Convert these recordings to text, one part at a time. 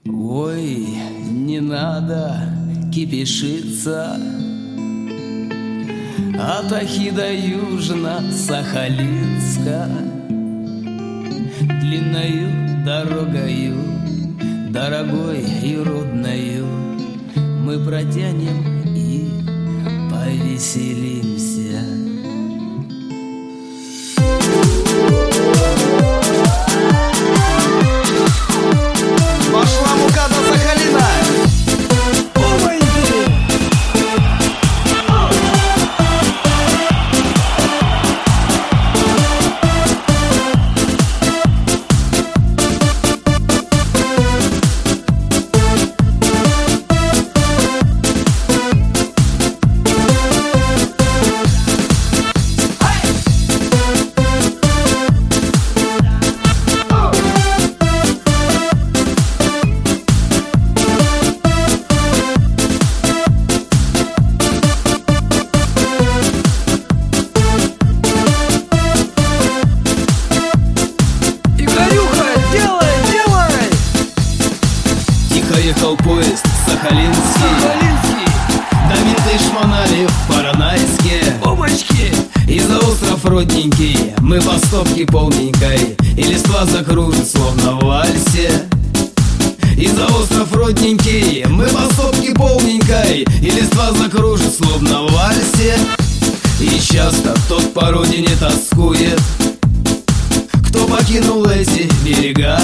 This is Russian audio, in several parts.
Ой, не надо кипишиться от Ахи до Южно-Сахалинска. Длинною дорогою, дорогой и родною, мы протянем и повеселимся. Пошла мука до Сахалина! Ехал поезд Сахалинский, Давид и Шмонали в Поронайске. Бомбочки! И за остров родненький мы по стопке полненькой, и листва закружит словно в вальсе. И за остров родненький мы по стопке полненькой, и листва закружит словно в вальсе. И часто тот по родине тоскует, кто покинул эти берега.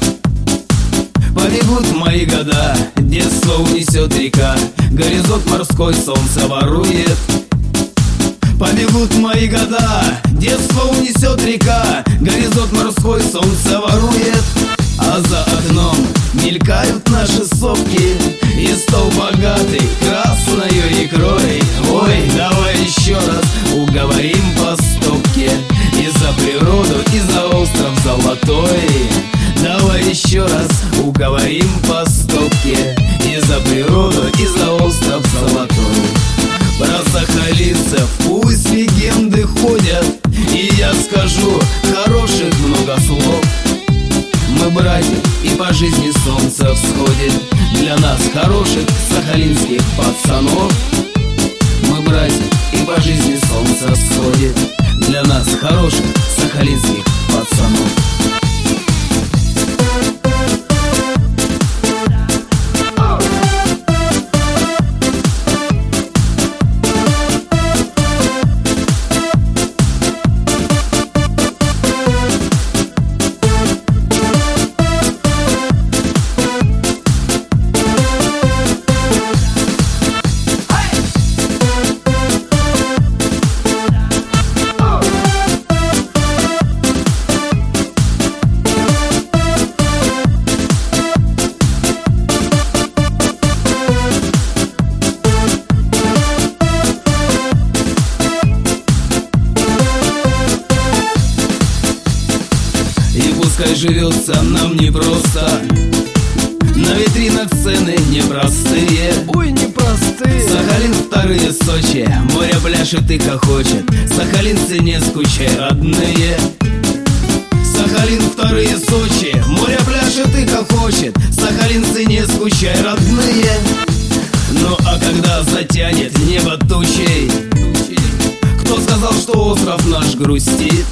Побегут мои года, детство унесет река, горизонт морской солнце ворует. Побегут мои года, детство унесет река, горизонт морской солнце ворует. А за окном мелькают наши сопки, и стол богатый красною икрой. Ой, давай еще раз уговорим по стопке, и за природу, и за остров золотой. Давай еще раз уговорим по стопке, и за природу, и за остров золотой. Про сахалинцев пусть легенды ходят, и я скажу хороших много слов. Мы братья, и по жизни солнце всходит, для нас хороших сахалинских пацанов. Мы братья, и по жизни солнце всходит, для нас хороших сахалинских пацанов. Пускай живется нам непросто, на витринах цены непростые. Ой, непростые! Сахалин вторые Сочи, море пляшет и хохочет, сахалинцы не скучай, родные. Сахалин вторые Сочи, море пляшет и хохочет, сахалинцы не скучай, родные. Ну а когда затянет небо тучей, кто сказал, что остров наш грустит?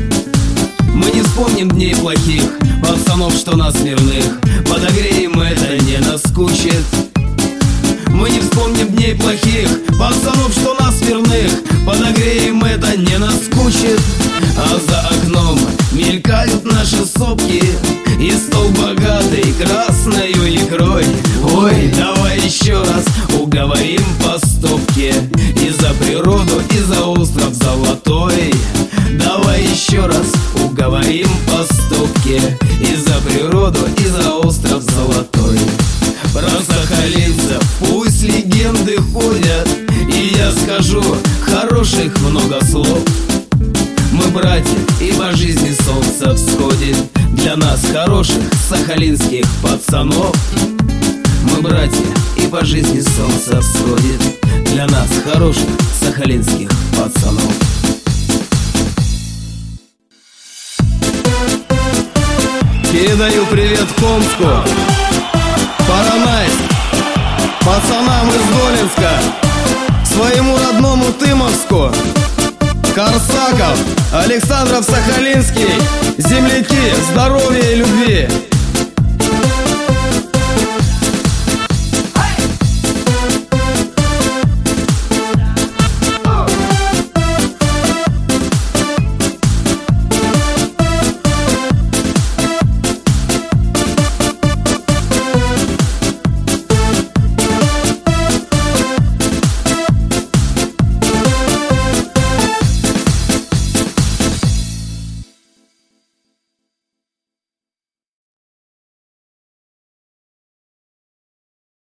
Мы не вспомним дней плохих, пацанов, что нас мирных, подогреем, это не наскучит. Мы не вспомним дней плохих, пацанов, что нас мирных, подогреем, это не наскучит. А за окном мелькают наши сопки, и стол богатый красною икрой. Ой, давай еще раз уговорим по стопке, и за природу, и за остров золотой. Давай еще раз уговорим по стопке, и за природу, и за остров золотой. Про сахалинцев пусть легенды ходят, и я скажу хороших много слов. Мы братья, и по жизни солнце всходит, для нас хороших сахалинских пацанов. Мы братья, и по жизни солнце всходит, для нас хороших сахалинских пацанов. Передаю привет Комску. Александров, Сахалинский. Земляки, здоровья и любви.